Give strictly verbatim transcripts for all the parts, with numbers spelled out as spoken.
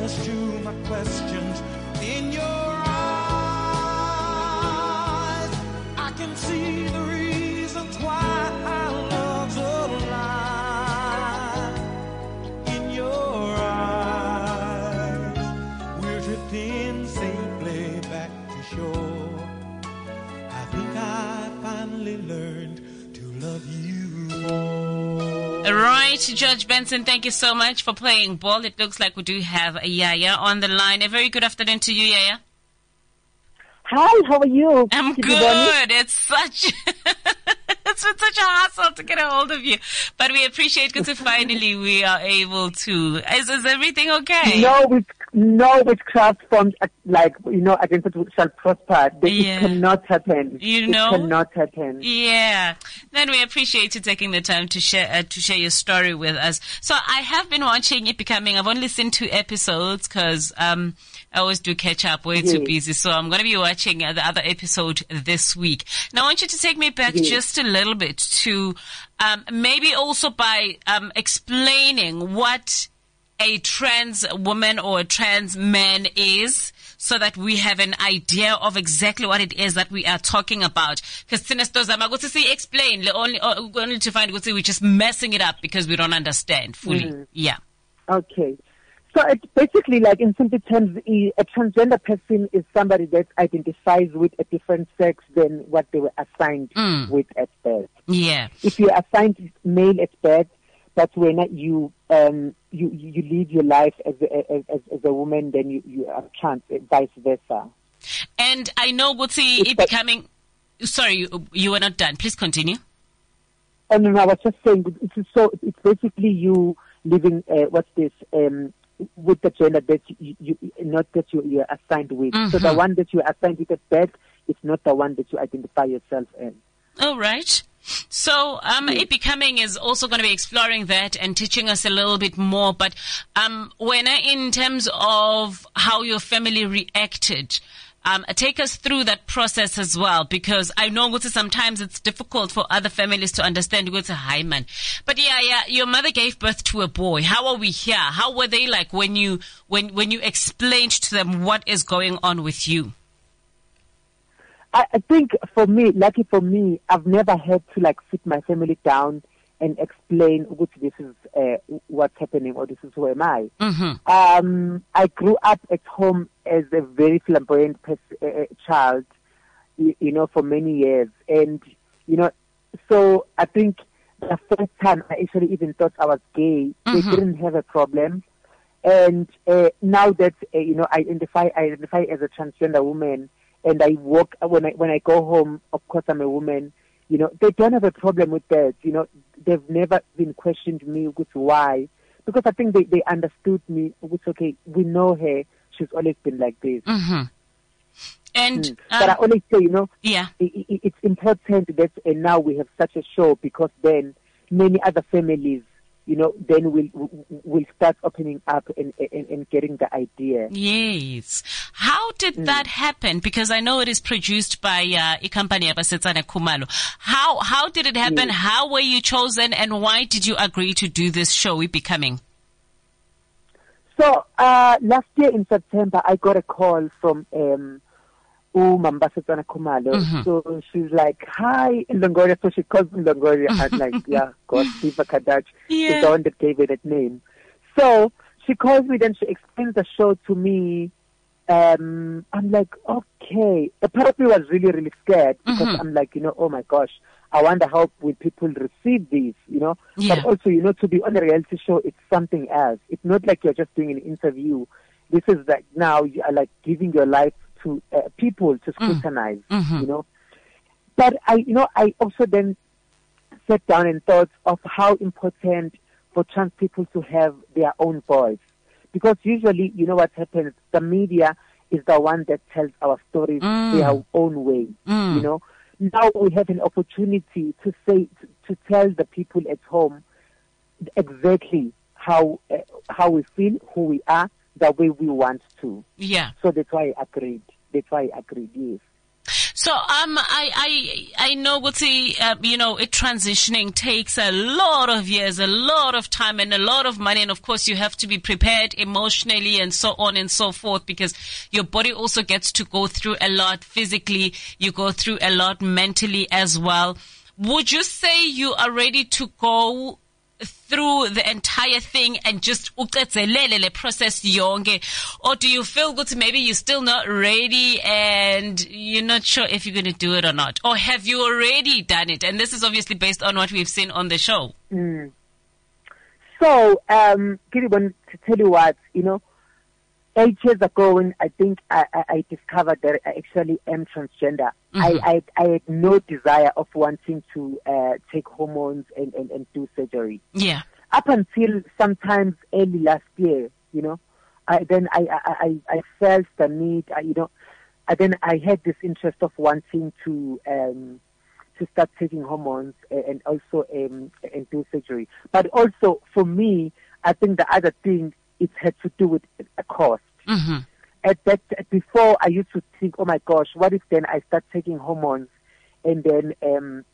answers to my questions in your eyes. I can see the reasons why our love's alive. In your eyes, we're drifting safely back to shore. I think I finally learned to love you more. Right, George Benson, thank you so much for playing ball. It looks like we do have a Yaya on the line. A very good afternoon to you, Yaya. Hi, how are you? I'm good. It's such it's been such a hassle to get a hold of you, but we appreciate because finally we are able to. Is, is everything okay? No, with no witchcraft formed like you know against it shall prosper. It Yeah. cannot happen. You know? It cannot happen. Yeah. Then we appreciate you taking the time to share uh, to share your story with us. So I have been watching It Becoming. I've only seen two episodes because um, I always do catch up. Way too Yes. busy. So I'm going to be watching uh, the other episode this week. Now I want you to take me back Yes. just a little bit to um, maybe also by um, explaining what a trans woman or a trans man is, so that we have an idea of exactly what it is that we are talking about. Because Sinestozama, go to see explain, le- only, uh, only to find, go to we're just messing it up because we don't understand fully. Mhm. Yeah. Okay. So it's basically like in simple terms, i- a transgender person is somebody that identifies with a different sex than what they were assigned Mm. with at birth. Yeah. If you're assigned male at birth, that's when you um you you live your life as a, as, as as a woman, then you you are trans, vice versa. And I know, Gutsi, It's it like- becoming, sorry, you, you were not done. Please continue. Oh no, no, I was just saying it's so it's basically you living uh, what's this um with the gender that you, you not that you you are assigned with. So the Mhm. one that you are assigned with at birth is not the one that you identify yourself as. All right. So, um, Yes. It Becoming is also going to be exploring that and teaching us a little bit more. But, um, when I, in terms of how your family reacted, um, take us through that process as well, because I know Gutsi, sometimes it's difficult for other families to understand Gutsi, hi man. But yeah, yeah, your mother gave birth to a boy. How are we here? How were they like when you, when, when you explained to them what is going on with you? I, I think for me, lucky for me, I've never had to like sit my family down and explain which this is uh, what's happening or this is who am I. Mm-hmm. Um, I grew up at home as a very flamboyant pers- uh, child, you, you know, for many years, and you know, so I think the first time I actually even thought I was gay, Mhm. they didn't have a problem. And uh, now that uh, you know, I identify I identify as a transgender woman, and I walk when I when I go home. Of course, I'm a woman. You know, they don't have a problem with that. You know, they've never been questioned me with why, because I think they they understood me. It's okay. We know her. She's always been like this. Mm-hmm. And, Mm. But I um, always say, you know, yeah. i i it's important that uh, now we have such a show, because then many other families, you know, then will will start opening up and, and, and getting the idea. Yes. How did Mm. that happen? Because I know it is produced by uh, a company, Abasetsana Kumalo. How how did it happen? Yes. How were you chosen, and why did you agree to do this show, It Becoming? So uh, last year in September, I got a call from um, Umambasetsana Kumalo. Mhm. So she's like, "Hi, Longoria." So she calls me Longoria. I'm like, "Yeah, God, Siva Kadach Yeah. is the one that gave her that name." So she calls me, then she explains the show to me. Um, I'm like, okay. The part of me was really, really scared, because Mhm. I'm like, you know, oh my gosh, I wonder how will people receive this, you know. Yeah. But also, you know, to be on a reality show, it's something else. It's not like you're just doing an interview. This is like now you are like giving your life to uh, people to scrutinize, Mhm. you know. But I, you know, I also then sat down and thought of how important for trans people to have their own voice. Because usually, you know what happens, the media is the one that tells our stories Mm. their own way, Mm. you know. Now we have an opportunity to say, to, to tell the people at home exactly how uh, how we feel, who we are, the way we want to. Yeah. So that's why I agreed. That's why I agreed, yes. So, um, I, I, I know, Guti, uh, you know, it transitioning takes a lot of years, a lot of time and a lot of money. And of course, you have to be prepared emotionally and so on and so forth, because your body also gets to go through a lot physically. You go through a lot mentally as well. Would you say you are ready to go through the entire thing and just uqedzelele process yonke, or do you feel good maybe you're still not ready and you're not sure if you're going to do it or not, or have you already done it? And this is obviously based on what we've seen on the show. Mm. So, um, Kiribon, to tell you what, you know, eight years ago when I think I, I, I discovered that I actually am transgender, mm-hmm. I, I, I had no desire of wanting to uh, take hormones and, and, and do surgery. Yeah. Up until sometimes early last year, you know, I, then I, I, I, I felt the need, I, you know, I, then I had this interest of wanting to um, to start taking hormones and also um, and do surgery. But also for me, I think the other thing, it had to do with a cost. Mm-hmm. At that, before I used to think, oh my gosh, what if then I start taking hormones and then um,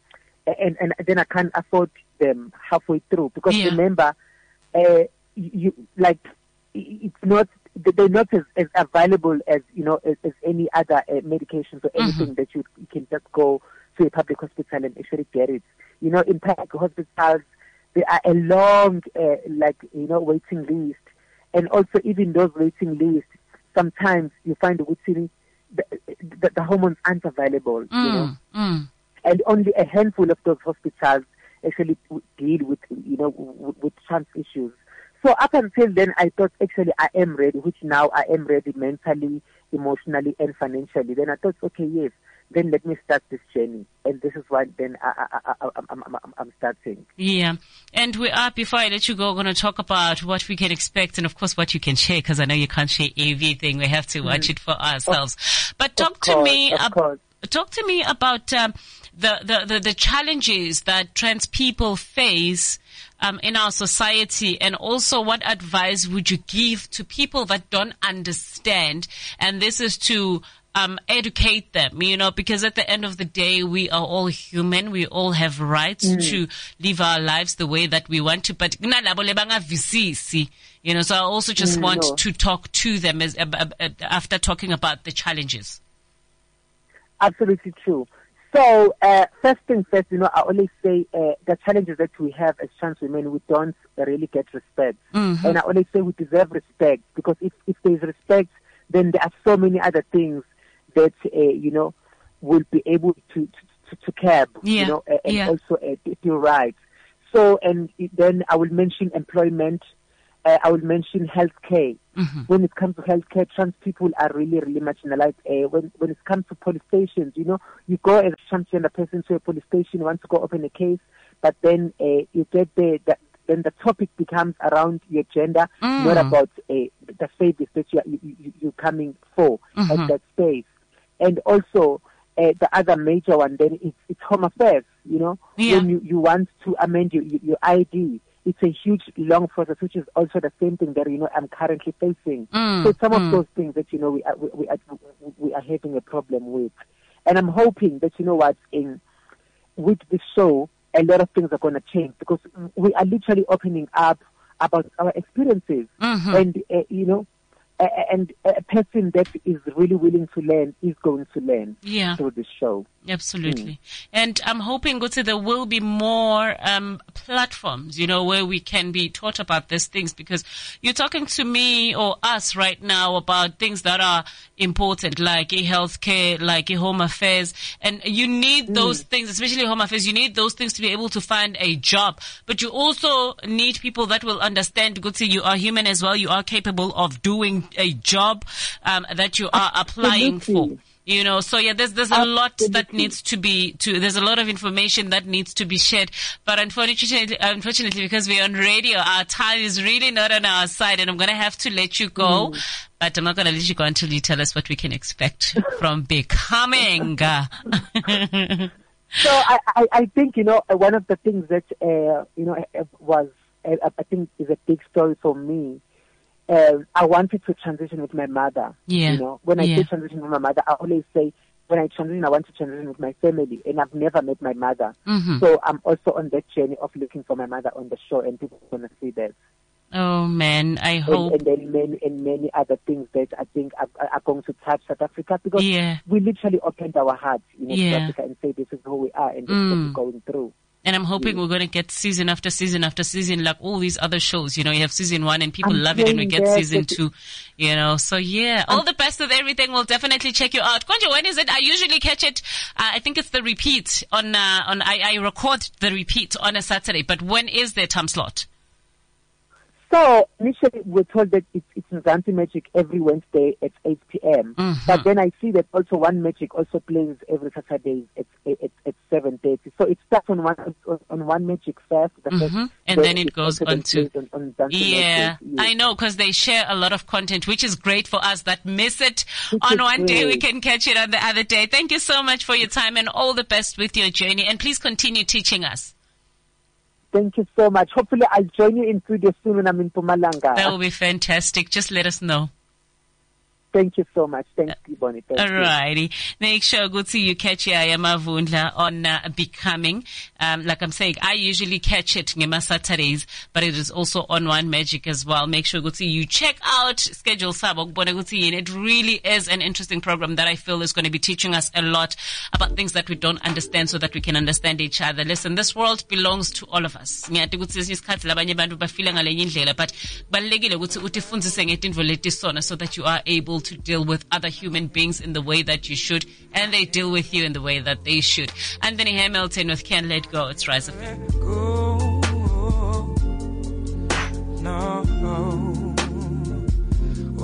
and and then I can't afford them halfway through? Because yeah. remember, uh, you like it's not they're not as, as available as you know as, as any other uh, medications or anything mm-hmm. that you, you can just go to a public hospital and actually get it. You know, in public hospitals, there are a long, uh, like, you know, waiting list. And also, even those waiting lists, sometimes you find the, the, the, the hormones aren't available, mm, you know. Mm. And only a handful of those hospitals actually deal with, you know, with, with trans issues. So up until then, I thought actually I am ready, which now I am ready mentally, emotionally, and financially. Then I thought, okay, yes, then let me start this journey. And this is what then I, I, I, I'm, I'm, I'm starting. Yeah. And we are, before I let you go, going to talk about what we can expect and, of course, what you can share, because I know you can't share everything. We have to watch mm. it for ourselves. Of, but talk to course, me about, talk to me about um, the, the, the, the challenges that trans people face um, in our society, and also what advice would you give to people that don't understand? And this is to Um, educate them, you know, because at the end of the day, we are all human. We all have rights mm. to live our lives the way that we want to. But, you know, so I also just mm, want no. to talk to them as, uh, uh, after talking about the challenges. Absolutely true. So, uh, first thing first, you know, I always say uh, the challenges that we have as trans women, we don't really get respect. Mm-hmm. And I always say we deserve respect, because if, if there's respect, then there are so many other things that, uh, you know, will be able to, to, to curb, yeah. you know, uh, and yeah. also uh, do right. So, and then I will mention employment, uh, I will mention healthcare. Mm-hmm. When it comes to healthcare, trans people are really, really marginalized. Uh, when, when it comes to police stations, you know, you go as a transgender person to a police station, you want to go open a case, but then uh, you get there, the, then the topic becomes around your gender, mm. not about uh, the service that you are, you, you, you're coming for mm-hmm. at that space. And also, uh, the other major one then is it's Home Affairs, you know, yeah. when you, you want to amend your, your I D. It's a huge, long process, which is also the same thing that, you know, I'm currently facing. Mm. So some mm. of those things that, you know, we are, we, we, are, we are having a problem with. And I'm hoping that, you know what, in with this show, a lot of things are going to change, because we are literally opening up about our experiences. Mm-hmm. And, uh, you know, uh, and a person that is really willing to learn is going to learn yeah. through this show. Absolutely. Mm. And I'm hoping, Gotse, there will be more um, platforms, you know, where we can be taught about these things, because you're talking to me or us right now about things that are important, like a healthcare, like a Home Affairs. And you need mm. those things, especially Home Affairs, you need those things to be able to find a job. But you also need people that will understand, Gotse, you are human as well. You are capable of doing a job um, that you are applying Absolutely. for. You know, so yeah, there's, there's a Absolutely. lot that needs to be, to, there's a lot of information that needs to be shared. But unfortunately, unfortunately, because we're on radio, our time is really not on our side, and I'm going to have to let you go. Mm. But I'm not going to let you go until you tell us what we can expect from Becoming. So I, I, I think, you know, one of the things that, uh, you know, was, uh, I think is a big story for me. Uh, I wanted to transition with my mother. Yeah. You know, when I yeah. say transition with my mother, I always say when I transition, I want to transition with my family, and I've never met my mother. Mm-hmm. So I'm also on that journey of looking for my mother on the show, and people are going to see that. Oh man, I hope. And, and then many and many other things that I think are, are going to touch South Africa, because Yeah. we literally opened our hearts, you know, Yeah. to Africa and say this is who we are and this is what we're going through. And I'm hoping we're going to get season after season after season, like all these other shows. You know, you have season one and people I'm love it, and we saying get that, season that- two, you know. So yeah, all the best with everything. We'll definitely check you out. Konjo, when is it? I usually catch it. Uh, I think it's the repeat on, uh, on, I, I record the repeat on a Saturday, but when is their time slot? So initially we're told that it's, it's Mzansi Magic every Wednesday at eight p.m. Mhm. But then I see that also One Magic also plays every Saturday at at, at seven thirty. So it starts on one on, on One Magic first, the Mhm. first, And then it goes also then on to- plays on, on Mzansi Yeah, Magic. Yes. I know, because they share a lot of content, which is great for us that miss it. Which On is one day, we great. can catch it on the other day. Thank you so much for your time and all the best with your journey. And please continue teaching us. Thank you so much. Hopefully I'll join you in studio soon when I'm in Mpumalanga. That will be fantastic. Just let us know. Thank you so much. Thank you, Bonnie. Thank you. Alrighty. Make sure good to you catch Yaya Mavundla on uh, Becoming. Um, like I'm saying, I usually catch it Ngema Saturdays, but it is also on One Magic as well. Make sure good to you check out Schedule Sabo. It really is an interesting program that I feel is going to be teaching us a lot about things that we don't understand so that we can understand each other. Listen, this world belongs to all of us. Ngiyathi ukuthi kwesinye isikhathi labanye abantu bafila ngalenye indlela, but kubalulekile ukuthi utifundise ngetintfo letisona so that you are able to deal with other human beings in the way that you should, and they deal with you in the way that they should. Anthony Hamilton with Can't Let Go. It's Rise of Fame. Go.